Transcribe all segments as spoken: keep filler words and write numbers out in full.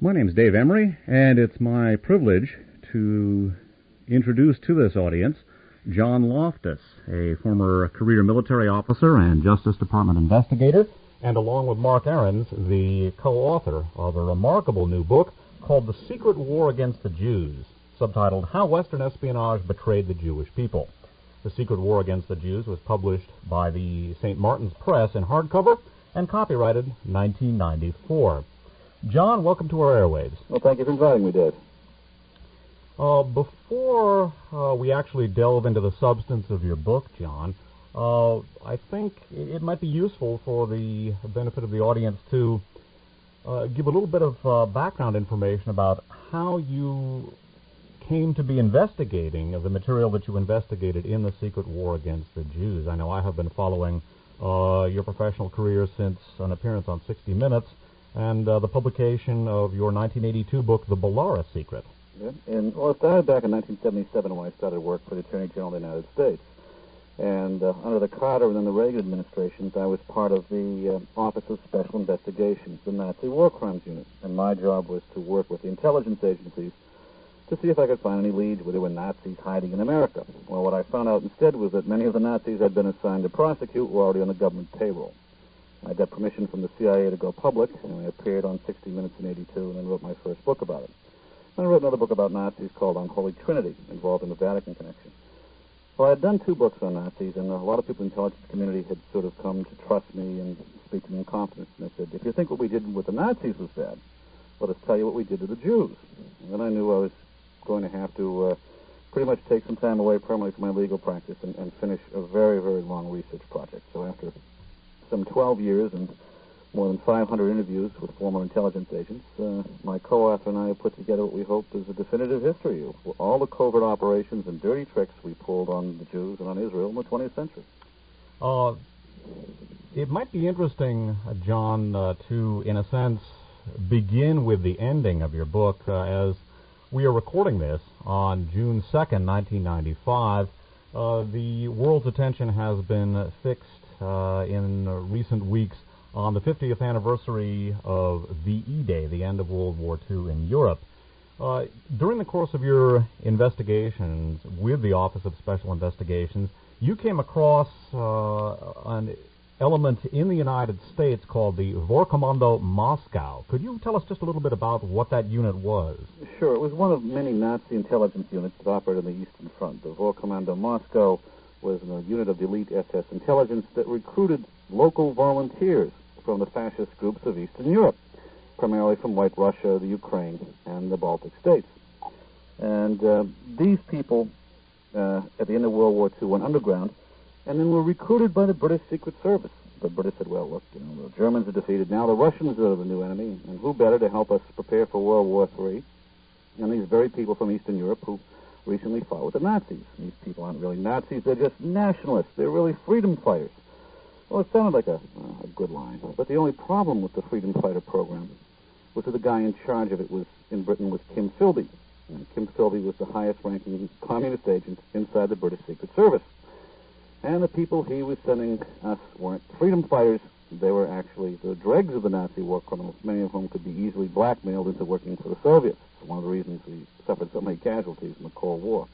My name is Dave Emery, and it's my privilege to introduce to this audience John Loftus, a former career military officer and Justice Department investigator, and along with Mark Ahrens, the co-author of a remarkable new book called The Secret War Against the Jews, subtitled How Western Espionage Betrayed the Jewish People. The Secret War Against the Jews was published by the Saint Martin's Press in hardcover and copyrighted nineteen ninety-four. John, welcome to our airwaves. Well, thank you for inviting me, Dave. Uh, before uh, we actually delve into the substance of your book, John, uh, I think it might be useful for the benefit of the audience to uh, give a little bit of uh, background information about how you came to be investigating the material that you investigated in the Secret War Against the Jews. I know I have been following uh, your professional career since an appearance on sixty minutes and uh, the publication of your nineteen eighty-two book, The Belarus Secret. Yeah. And, well, it started back in nineteen seventy-seven when I started work for the Attorney General of the United States. And uh, under the Carter and then the Reagan administrations, I was part of the uh, Office of Special Investigations, the Nazi War Crimes Unit. And my job was to work with the intelligence agencies to see if I could find any leads where there were Nazis hiding in America. Well, what I found out instead was that many of the Nazis I'd been assigned to prosecute were already on the government payroll. I got permission from the C I A to go public, and I appeared on sixty minutes in eighty-two and then wrote my first book about it. I wrote another book about Nazis called Unholy Trinity, involved in the Vatican connection. Well, I had done two books on Nazis, and a lot of people in the intelligence community had sort of come to trust me and speak to me in confidence. And they said, if you think what we did with the Nazis was bad, let us tell you what we did to the Jews. And then I knew I was going to have to uh, pretty much take some time away permanently from my legal practice and, and finish a very, very long research project. So after some twelve years and more than five hundred interviews with former intelligence agents, uh, my co-author and I have put together what we hope is a definitive history of all the covert operations and dirty tricks we pulled on the Jews and on Israel in the twentieth century. Uh, it might be interesting, uh, John, uh, to, in a sense, begin with the ending of your book. Uh, as we are recording this on June second, nineteen ninety-five, uh, the world's attention has been fixed uh, in uh, recent weeks on the fiftieth anniversary of V E Day, the end of World War Two in Europe. Uh, during the course of your investigations with the Office of Special Investigations, you came across uh, an element in the United States called the Vorkommando Moscow. Could you tell us just a little bit about what that unit was? Sure. It was one of many Nazi intelligence units that operated on the Eastern Front. The Vorkommando Moscow was a unit of the elite S S intelligence that recruited local volunteers from the fascist groups of Eastern Europe, primarily from White Russia, the Ukraine, and the Baltic states. And uh, these people, uh, at the end of World War Two, went underground and then were recruited by the British Secret Service. The British said, well, look, you know, the Germans are defeated. Now the Russians are the new enemy, and who better to help us prepare for World War Three than these very people from Eastern Europe who recently fought with the Nazis. These people aren't really Nazis. They're just nationalists. They're really freedom fighters. Well, it sounded like a, uh, a good line, but the only problem with the Freedom Fighter program was that the guy in charge of it was in Britain was Kim Philby. And Kim Philby was the highest-ranking communist agent inside the British Secret Service. And the people he was sending us weren't freedom fighters. They were actually the dregs of the Nazi war criminals, many of whom could be easily blackmailed into working for the Soviets. It's one of the reasons we suffered so many casualties in the Cold War.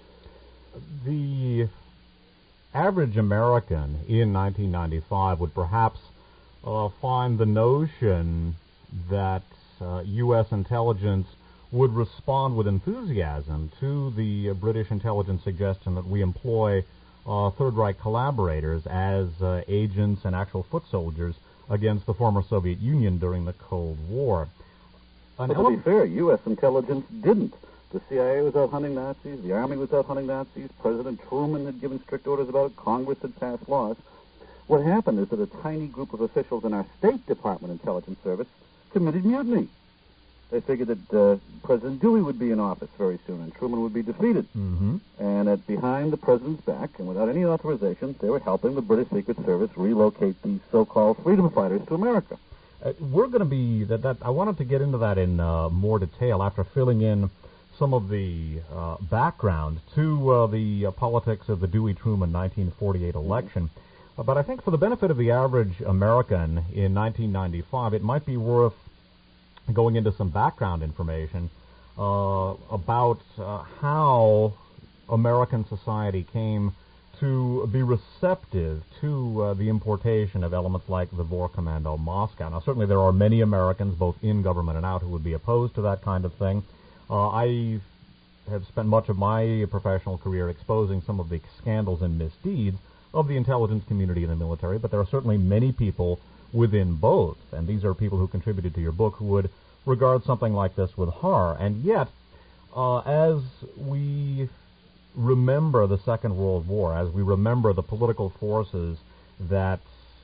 The average American in nineteen ninety-five would perhaps uh, find the notion that uh, U S intelligence would respond with enthusiasm to the uh, British intelligence suggestion that we employ uh, Third Reich collaborators as uh, agents and actual foot soldiers against the former Soviet Union during the Cold War. An but to be fair, U S intelligence didn't. The C I A was out hunting Nazis. The Army was out hunting Nazis. President Truman had given strict orders about it. Congress had passed laws. What happened is that a tiny group of officials in our State Department Intelligence Service committed mutiny. They figured that uh, President Dewey would be in office very soon and Truman would be defeated. Mm-hmm. And at behind the president's back and without any authorization, they were helping the British Secret Service relocate these so-called freedom fighters to America. Uh, we're going to be that, that. I wanted to get into that in uh, more detail after filling in some of the uh, background to uh, the uh, politics of the Dewey-Truman nineteen forty-eight election. Uh, but I think for the benefit of the average American in nineteen ninety-five, it might be worth going into some background information uh, about uh, how American society came to be receptive to uh, the importation of elements like the Vorkommando Moscow. Now, certainly there are many Americans, both in government and out, who would be opposed to that kind of thing. Uh, I have spent much of my professional career exposing some of the scandals and misdeeds of the intelligence community and the military, but there are certainly many people within both, and these are people who contributed to your book, who would regard something like this with horror. And yet, uh, as we remember the Second World War, as we remember the political forces that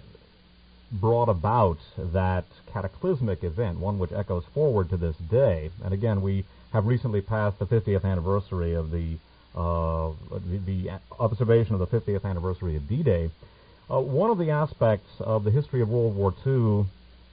brought about that cataclysmic event, one which echoes forward to this day, and again, we have recently passed the fiftieth anniversary of the uh, the, the observation of the fiftieth anniversary of D-Day, uh, one of the aspects of the history of World War Two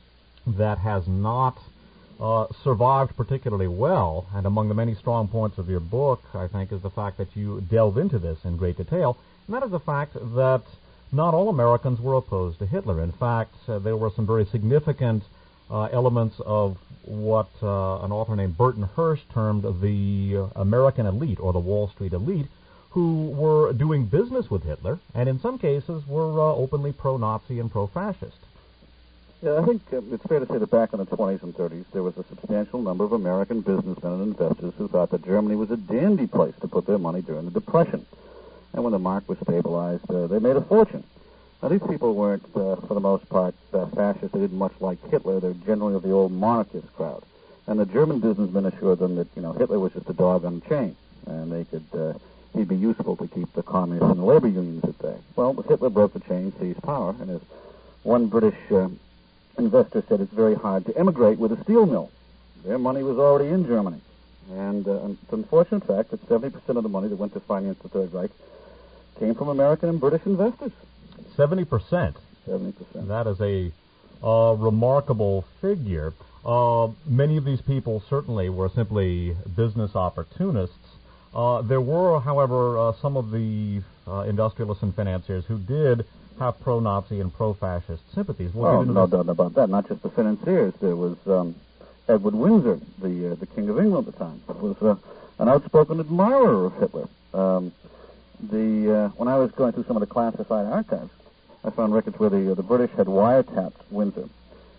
that has not Uh, survived particularly well, and among the many strong points of your book, I think, is the fact that you delve into this in great detail, and that is the fact that not all Americans were opposed to Hitler. In fact, uh, there were some very significant uh, elements of what uh, an author named Burton Hirsch termed the uh, American elite, or the Wall Street elite, who were doing business with Hitler, and in some cases were uh, openly pro-Nazi and pro-fascist. Yeah, I think uh, it's fair to say that back in the twenties and thirties, there was a substantial number of American businessmen and investors who thought that Germany was a dandy place to put their money during the Depression. And when the mark was stabilized, uh, they made a fortune. Now, these people weren't, uh, for the most part, uh, fascists. They didn't much like Hitler. They're generally of the old monarchist crowd. And the German businessmen assured them that, you know, Hitler was just a dog on a chain, and they could, uh, he'd be useful to keep the communists and the labor unions at bay. Well, Hitler broke the chain, seized power, and as one British Uh, investor said, it's very hard to emigrate with a steel mill. Their money was already in Germany. And uh, it's an unfortunate fact that seventy percent of the money that went to finance the Third Reich came from American and British investors. seventy percent? seventy percent. That is a uh, remarkable figure. Uh, many of these people certainly were simply business opportunists. Uh, there were, however, uh, some of the uh, industrialists and financiers who did have pro-Nazi and pro-fascist sympathies. We'll oh, no doubt about that. Not just the financiers. There was um, Edward Windsor, the uh, the King of England at the time, was uh, an outspoken admirer of Hitler. Um, the uh, when I was going through some of the classified archives, I found records where the uh, the British had wiretapped Windsor,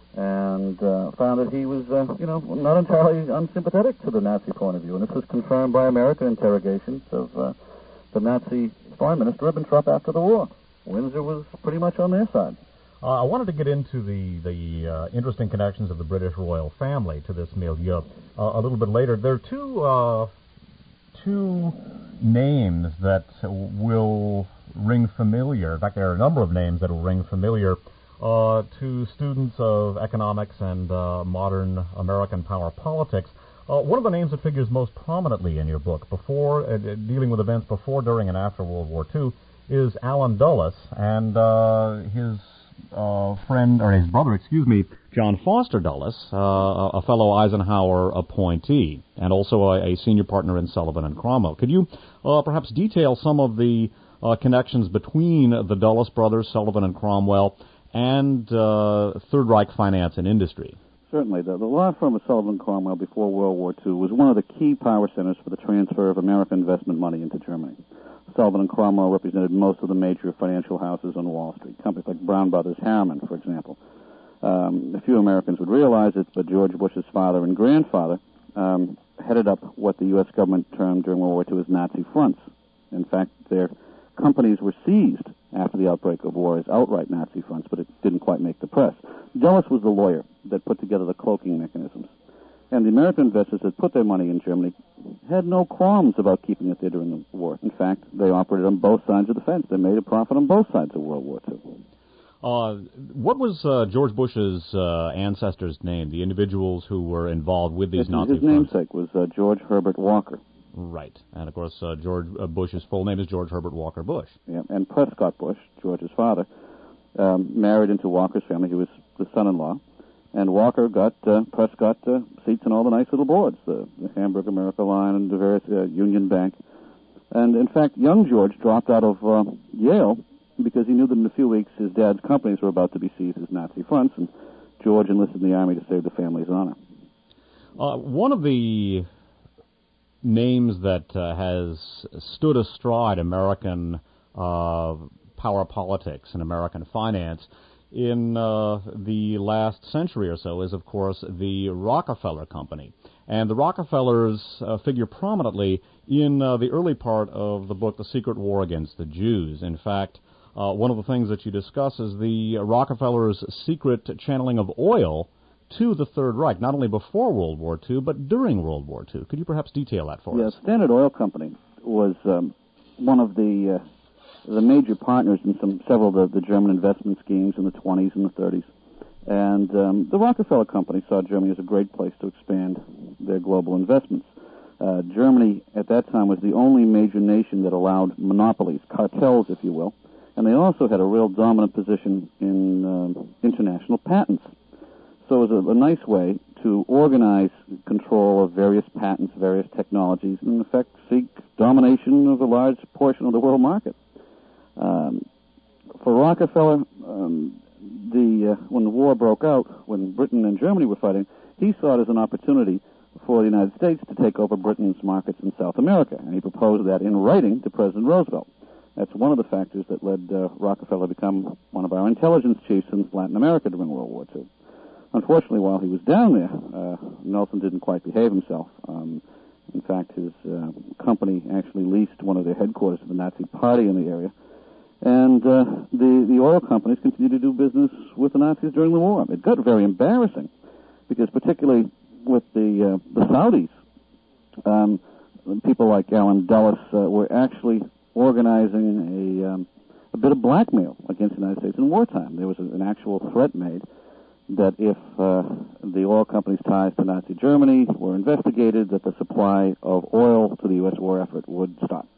and uh, found that he was, uh, you know, not entirely unsympathetic to the Nazi point of view. And this was confirmed by American interrogations of uh, the Nazi Foreign Minister Ribbentrop after the war. Windsor was pretty much on their side. Uh, I wanted to get into the the uh, interesting connections of the British royal family to this milieu uh, a little bit later. There are two uh, two names that will ring familiar. In fact, there are a number of names that will ring familiar uh, to students of economics and uh, modern American power politics. Uh, one of the names that figures most prominently in your book, before uh, dealing with events before, during, and after World War Two, is Allen Dulles, and uh, his uh, friend, or his brother, excuse me, John Foster Dulles, uh, a fellow Eisenhower appointee, and also a, a senior partner in Sullivan and Cromwell. Could you uh, perhaps detail some of the uh, connections between the Dulles brothers, Sullivan and Cromwell, and uh, Third Reich finance and industry? Certainly. The, the law firm of Sullivan and Cromwell before World War Two was one of the key power centers for the transfer of American investment money into Germany. Sullivan and Cromwell represented most of the major financial houses on Wall Street, companies like Brown Brothers Harriman, for example. Um, a few Americans would realize it, but George Bush's father and grandfather um, headed up what the U S government termed during World War Two as Nazi fronts. In fact, their companies were seized after the outbreak of war as outright Nazi fronts, but it didn't quite make the press. Dulles was the lawyer that put together the cloaking mechanisms. And the American investors that put their money in Germany had no qualms about keeping it there during the war. In fact, they operated on both sides of the fence. They made a profit on both sides of World War Two. Uh, what was uh, George Bush's uh, ancestors' name, the individuals who were involved with these his, Nazi His fronts? namesake was uh, George Herbert Walker. Right. And, of course, uh, George uh, Bush's full name is George Herbert Walker Bush. Yeah, and Prescott Bush, George's father, um, married into Walker's family. He was the son-in-law. And Walker got uh, Prescott uh, seats in all the nice little boards, the, the Hamburg America line and the various uh, Union Bank. And, in fact, young George dropped out of uh, Yale because he knew that in a few weeks his dad's companies were about to be seized as Nazi fronts, and George enlisted in the Army to save the family's honor. Uh, one of the names that uh, has stood astride American uh, power politics and American finance in uh, the last century or so is, of course, the Rockefeller Company. And the Rockefellers uh, figure prominently in uh, the early part of the book, The Secret War Against the Jews. In fact, uh, one of the things that you discuss is the Rockefellers' secret channeling of oil to the Third Reich, not only before World War Two, but during World War Two. Could you perhaps detail that for yes, us? Yes, Standard Oil Company was um, one of the uh, the major partners in some several of the, the German investment schemes in the twenties and the thirties. And um, the Rockefeller Company saw Germany as a great place to expand their global investments. Uh, Germany, at that time, was the only major nation that allowed monopolies, cartels, if you will, and they also had a real dominant position in uh, international patents. So it was a, a nice way to organize control of various patents, various technologies, and in effect seek domination of a large portion of the world market. Um, for Rockefeller, um, the uh, when the war broke out, when Britain and Germany were fighting, he saw it as an opportunity for the United States to take over Britain's markets in South America, and he proposed that in writing to President Roosevelt. That's one of the factors that led uh, Rockefeller to become one of our intelligence chiefs in Latin America during World War Two. Unfortunately, while he was down there, uh, Nelson didn't quite behave himself. Um, in fact, his uh, company actually leased one of their headquarters to the Nazi Party in the area. And uh, the, the oil companies continued to do business with the Nazis during the war. It got very embarrassing because particularly with the, uh, the Saudis, um, people like Alan Dulles uh, were actually organizing a, um, a bit of blackmail against the United States in wartime. There was a, an actual threat made that if uh, the oil companies' ties to Nazi Germany were investigated, that the supply of oil to the U S war effort would stop.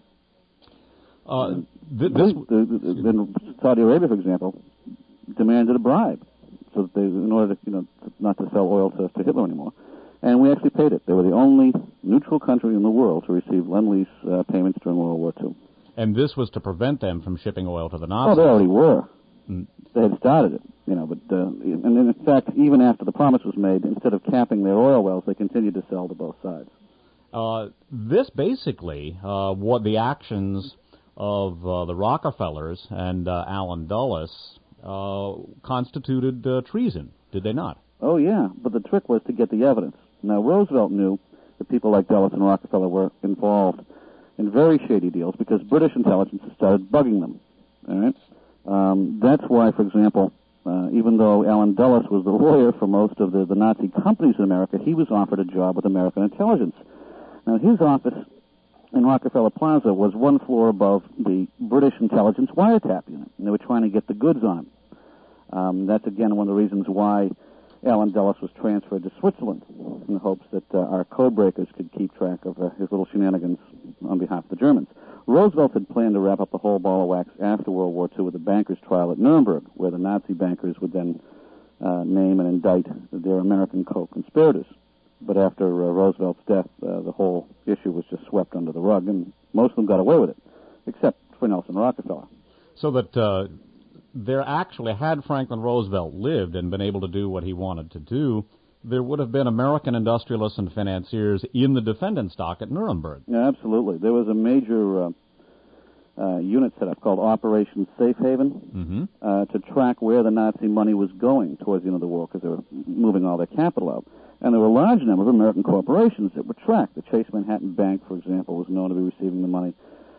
Uh, th- this, the, the, the, Saudi Arabia, for example, demanded a bribe, so that they, in order to, you know, not to sell oil to, to Hitler anymore, and we actually paid it. They were the only neutral country in the world to receive Lend-Lease uh, payments during World War Two. And this was to prevent them from shipping oil to the Nazis. Oh, they already were. Mm. They had started it, you know, but uh, and in fact, even after the promise was made, instead of capping their oil wells, they continued to sell to both sides. Uh, this basically, uh, what the actions of uh, the Rockefellers and uh, Alan Dulles uh, constituted uh, treason, did they not? Oh, yeah, but the trick was to get the evidence. Now, Roosevelt knew that people like Dulles and Rockefeller were involved in very shady deals because British intelligence had started bugging them, all right? Um, that's why, for example, uh, even though Alan Dulles was the lawyer for most of the, the Nazi companies in America, he was offered a job with American intelligence. Now, his office in Rockefeller Plaza was one floor above the British intelligence wiretap unit, and they were trying to get the goods on him. Um, that's, again, one of the reasons why Alan Dulles was transferred to Switzerland, in the hopes that uh, our code breakers could keep track of uh, his little shenanigans on behalf of the Germans. Roosevelt had planned to wrap up the whole ball of wax after World War Two with a bankers' trial at Nuremberg, where the Nazi bankers would then uh, name and indict their American co-conspirators. But after uh, Roosevelt's death, uh, the whole issue was just swept under the rug, and most of them got away with it, except for Nelson Rockefeller. So that uh, there actually, had Franklin Roosevelt lived and been able to do what he wanted to do, there would have been American industrialists and financiers in the defendant stock at Nuremberg. Yeah, absolutely. There was a major uh, uh, unit set up called Operation Safe Haven mm-hmm. uh, to track where the Nazi money was going towards the end of the war, because they were moving all their capital out. And there were a large number of American corporations that were tracked. The Chase Manhattan Bank, for example, was known to be receiving the money.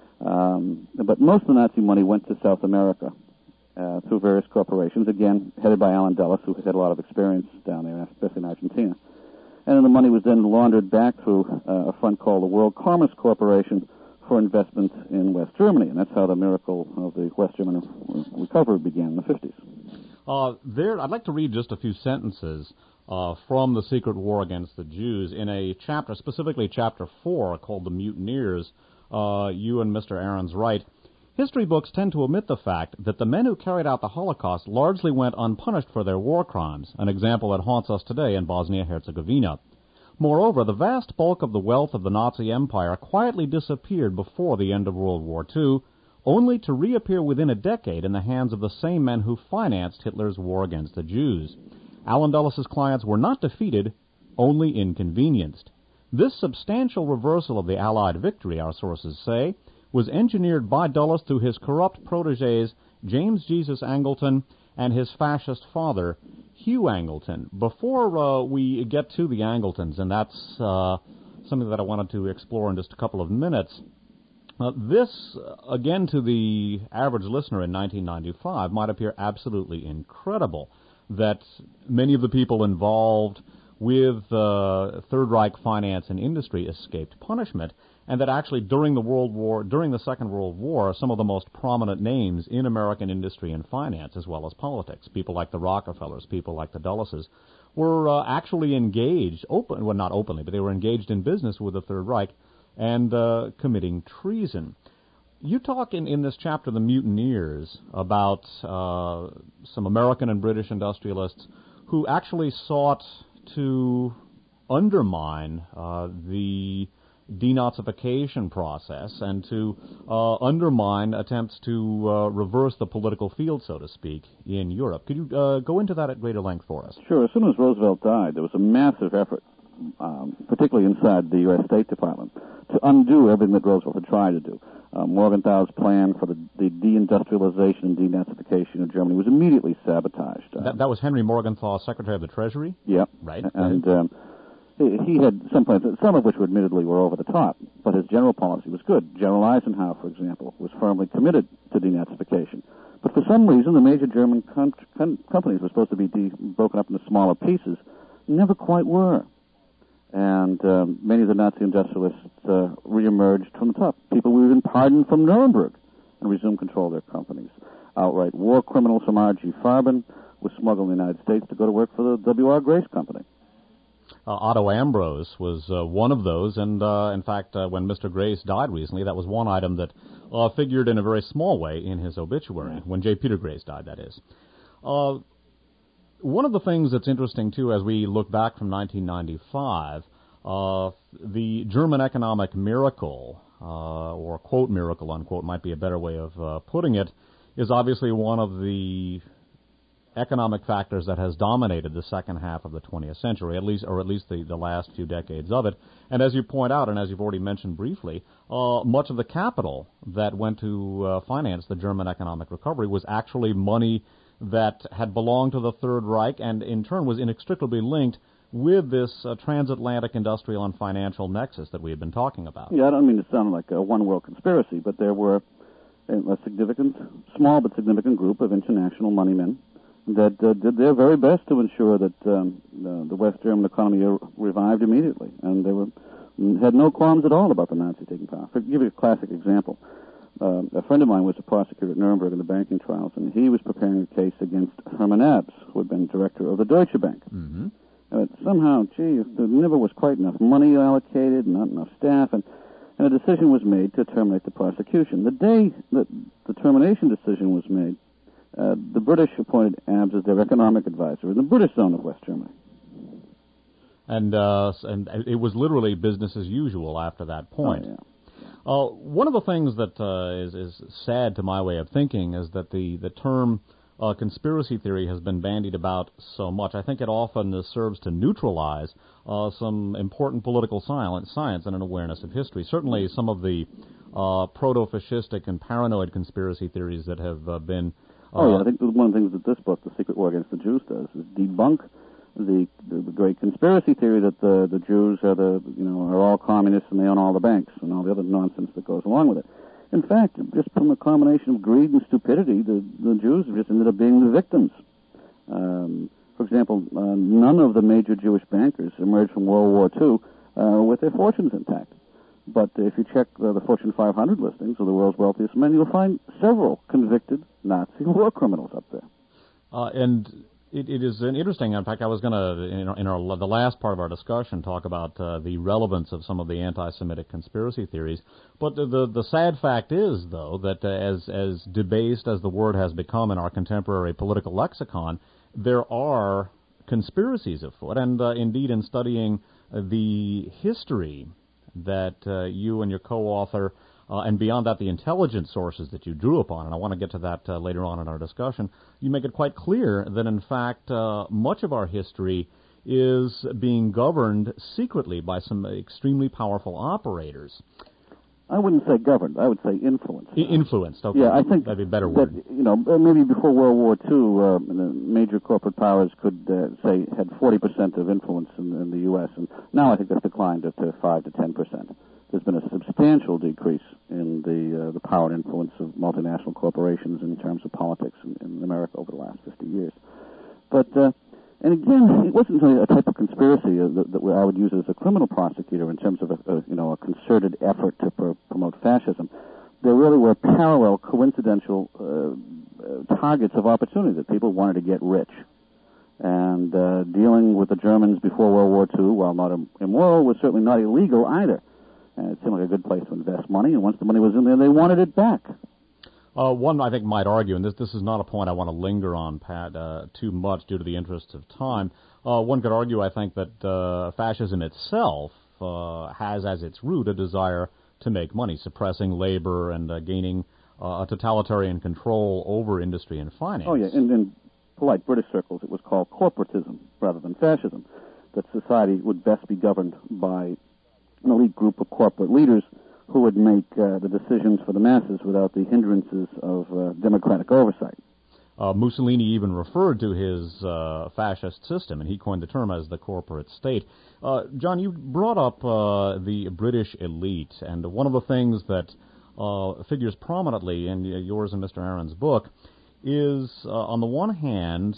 Um, but most of the Nazi money went to South America uh, through various corporations, again, headed by Alan Dulles, who had a lot of experience down there, especially in Argentina. And then the money was then laundered back through uh, a fund called the World Commerce Corporation for investment in West Germany. And that's how the miracle of the West German recovery began in the fifties. Uh, there, I'd like to read just a few sentences Uh, from The Secret War Against the Jews in a chapter, specifically chapter four, called The Mutineers. Uh, you and Mister Ahrens write, history books tend to omit the fact that the men who carried out the Holocaust largely went unpunished for their war crimes, an example that haunts us today in Bosnia-Herzegovina. Moreover, the vast bulk of the wealth of the Nazi Empire quietly disappeared before the end of World War Two, only to reappear within a decade in the hands of the same men who financed Hitler's war against the Jews. Alan Dulles' clients were not defeated, only inconvenienced. This substantial reversal of the Allied victory, our sources say, was engineered by Dulles through his corrupt protégés James Jesus Angleton and his fascist father, Hugh Angleton. Before uh, we get to the Angletons, and that's uh, something that I wanted to explore in just a couple of minutes, uh, this, uh, again, to the average listener in nineteen ninety-five, might appear absolutely incredible that many of the people involved with uh, Third Reich finance and industry escaped punishment, and that actually during the World War, during the Second World War, some of the most prominent names in American industry and finance, as well as politics, people like the Rockefellers, people like the Dulleses, were uh, actually engaged, open, well, not openly, but they were engaged in business with the Third Reich and uh, committing treason. You talk in, in this chapter, The Mutineers, about uh, some American and British industrialists who actually sought to undermine uh, the denazification process and to uh, undermine attempts to uh, reverse the political field, so to speak, in Europe. Could you uh, go into that at greater length for us? Sure. As soon as Roosevelt died, there was a massive effort, um, particularly inside the U S State Department, to undo everything that Roosevelt had tried to do. Uh, Morgenthau's plan for the, the deindustrialization and denazification of Germany was immediately sabotaged. Uh, that, that was Henry Morgenthau, Secretary of the Treasury? Yeah. Right. And um, he, he had some plans, some of which admittedly were over the top, but his general policy was good. General Eisenhower, for example, was firmly committed to denazification. But for some reason, the major German com- com- companies were supposed to be de- broken up into smaller pieces, never quite were. And um, many of the Nazi industrialists uh, reemerged from the top. People were even pardoned from Nuremberg and resumed control of their companies. Outright war criminals from R G Farben were smuggled in the United States to go to work for the W R Grace Company. Uh, Otto Ambrose was uh, one of those, and uh, in fact, uh, when Mister Grace died recently, that was one item that uh, figured in a very small way in his obituary, yeah. when J. Peter Grace died, that is. Uh, One of the things that's interesting, too, as we look back from nineteen ninety-five, uh, the German economic miracle, uh, or quote miracle, unquote, might be a better way of uh, putting it, is obviously one of the economic factors that has dominated the second half of the twentieth century, at least, or at least the, the last few decades of it. And as you point out, and as you've already mentioned briefly, uh, much of the capital that went to uh, finance the German economic recovery was actually money that had belonged to the Third Reich and in turn was inextricably linked with this uh, transatlantic industrial and financial nexus that we had been talking about. Yeah, I don't mean to sound like a one-world conspiracy, but there were a significant, small but significant group of international money men that uh, did their very best to ensure that um, the, the West German economy re- revived immediately, and they were had no qualms at all about the Nazis taking power. To give you a classic example, Uh, a friend of mine was a prosecutor at Nuremberg in the banking trials, and he was preparing a case against Hermann Abs, who had been director of the Deutsche Bank. Mm-hmm. Uh, somehow, gee, there never was quite enough money allocated, not enough staff, and, and a decision was made to terminate the prosecution. The day that the termination decision was made, uh, the British appointed Abs as their economic advisor in the British zone of West Germany. And uh, and it was literally business as usual after that point. Oh, yeah. Uh, one of the things that uh, is, is sad to my way of thinking is that the, the term uh, conspiracy theory has been bandied about so much. I think it often uh, serves to neutralize uh, some important political science, science and an awareness of history. Certainly some of the uh, proto-fascistic and paranoid conspiracy theories that have uh, been... Uh, oh, yeah, I think one of the things that this book, The Secret War Against the Jews, does is debunk The, the the great conspiracy theory that the the Jews are the you know are all communists and they own all the banks and all the other nonsense that goes along with it. In fact, just from a combination of greed and stupidity, the the Jews just ended up being the victims. Um, for example, uh, none of the major Jewish bankers emerged from World War Two uh, with their fortunes intact. But if you check uh, the Fortune five hundred listings of the world's wealthiest men, you'll find several convicted Nazi war criminals up there. Uh, and It, it is an interesting. In fact, I was going to, in, our, in our, the last part of our discussion, talk about uh, the relevance of some of the anti-Semitic conspiracy theories. But the the, the sad fact is, though, that uh, as as debased as the word has become in our contemporary political lexicon, there are conspiracies afoot. And uh, indeed, in studying uh, the history that uh, you and your co-author Uh, and beyond that, the intelligence sources that you drew upon, and I want to get to that uh, later on in our discussion, you make it quite clear that, in fact, uh, much of our history is being governed secretly by some extremely powerful operators. I wouldn't say governed. I would say influenced. I- influenced, okay. Yeah, I think that'd be a better that, word. You know, maybe before World War Two, uh, the major corporate powers could uh, say had forty percent of influence in, in the U S, and now I think that's declined to, to five to ten percent. There's been a substantial decrease in the uh, the power and influence of multinational corporations in terms of politics in, in America over the last fifty years. But uh, and again, it wasn't a, a type of conspiracy uh, that, that I would use as a criminal prosecutor in terms of a, a you know a concerted effort to pr- promote fascism. There really were parallel, coincidental uh, uh, targets of opportunity that people wanted to get rich. And uh, dealing with the Germans before World War Two, while not im- immoral, was certainly not illegal either. And it seemed like a good place to invest money, and once the money was in there, they wanted it back. Uh, one, I think, might argue, and this this is not a point I want to linger on, Pat, uh, too much due to the interests of time. Uh, one could argue, I think, that uh, fascism itself uh, has as its root a desire to make money, suppressing labor and uh, gaining uh, a totalitarian control over industry and finance. Oh, yeah. In, in polite British circles, it was called corporatism rather than fascism, that society would best be governed by an elite group of corporate leaders who would make uh, the decisions for the masses without the hindrances of uh, democratic oversight. Uh, Mussolini even referred to his uh, fascist system, and he coined the term as the corporate state. Uh, John, you brought up uh, the British elite, and one of the things that uh, figures prominently in yours and Mister Aaron's book is, uh, on the one hand,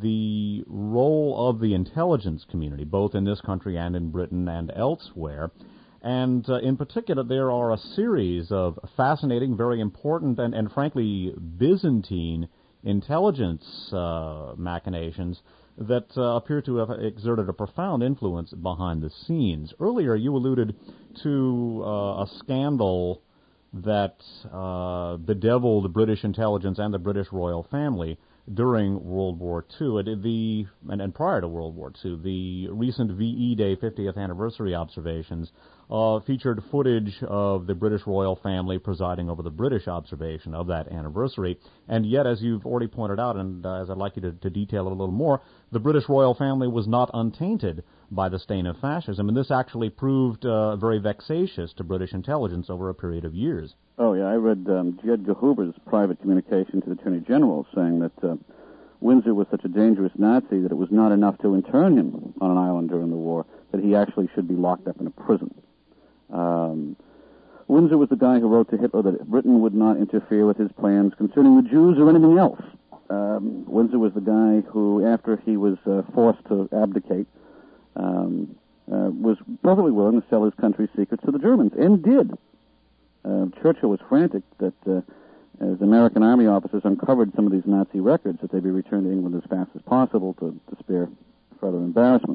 the role of the intelligence community, both in this country and in Britain and elsewhere. And uh, in particular, there are a series of fascinating, very important, and, and frankly, Byzantine intelligence uh, machinations that uh, appear to have exerted a profound influence behind the scenes. Earlier, you alluded to uh, a scandal that uh, bedeviled British intelligence and the British royal family during World War Two, it, the, and, and prior to World War Two. The recent V E Day fiftieth anniversary observations uh, featured footage of the British royal family presiding over the British observation of that anniversary. And yet, as you've already pointed out, and uh, as I'd like you to, to detail it a little more, the British royal family was not untainted by the stain of fascism, and this actually proved uh, very vexatious to British intelligence over a period of years. Oh, yeah, I read um, J. Edgar Hoover's private communication to the Attorney General saying that uh, Windsor was such a dangerous Nazi that it was not enough to intern him on an island during the war, that he actually should be locked up in a prison. Um, Windsor was the guy who wrote to Hitler that Britain would not interfere with his plans concerning the Jews or anything else. Um, Windsor was the guy who, after he was uh, forced to abdicate, um, uh, was perfectly willing to sell his country's secrets to the Germans, and did. Uh, Churchill was frantic that uh, as American Army officers uncovered some of these Nazi records, that they be returned to England as fast as possible to, to spare further embarrassment.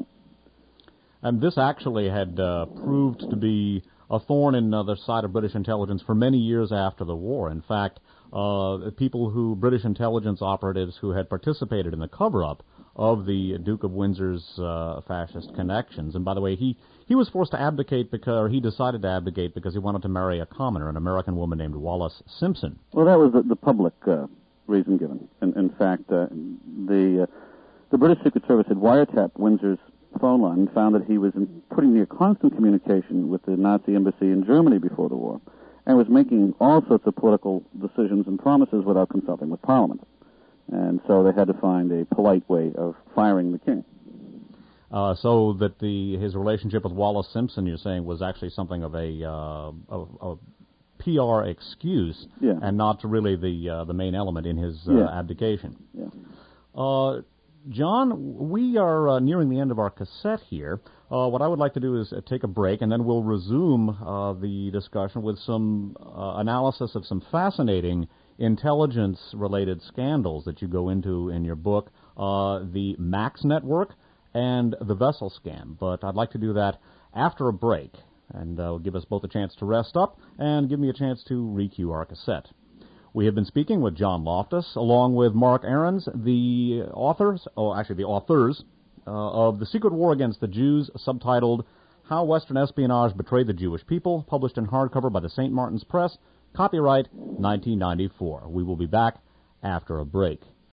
And this actually had uh, proved to be a thorn in uh, the side of British intelligence for many years after the war. In fact, uh, people who, British intelligence operatives who had participated in the cover-up of the Duke of Windsor's uh, fascist connections. And by the way, he, he was forced to abdicate because, or he decided to abdicate because he wanted to marry a commoner, an American woman named Wallis Simpson. Well, that was the, the public uh, reason given. In, in fact, uh, the uh, the British Secret Service had wiretapped Windsor's phone line and found that he was in pretty near constant communication with the Nazi embassy in Germany before the war, and was making all sorts of political decisions and promises without consulting with Parliament. And so they had to find a polite way of firing the king. Uh, so that the his relationship with Wallis Simpson, you're saying, was actually something of a, uh, of, of P R excuse, yeah. and not really the uh, the main element in his uh, yeah. abdication. Yeah. Uh, John, we are uh, nearing the end of our cassette here. Uh, what I would like to do is uh, take a break, and then we'll resume uh, the discussion with some uh, analysis of some fascinating intelligence-related scandals that you go into in your book, uh, the Max Network and the Vessel Scam. But I'd like to do that after a break, and uh, give us both a chance to rest up and give me a chance to re-cue our cassette. We have been speaking with John Loftus, along with Mark Ahrens, the authors, oh, actually the authors, uh, of The Secret War Against the Jews, subtitled How Western Espionage Betrayed the Jewish People, published in hardcover by the Saint Martin's Press, copyright nineteen ninety-four. We will be back after a break.